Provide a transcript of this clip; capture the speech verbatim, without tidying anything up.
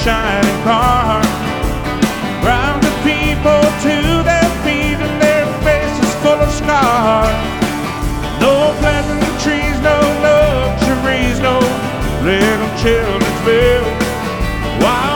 shining car. Crowds of people to their feet and their faces full of scars. No pleasantries, no luxuries, no little children's bill. While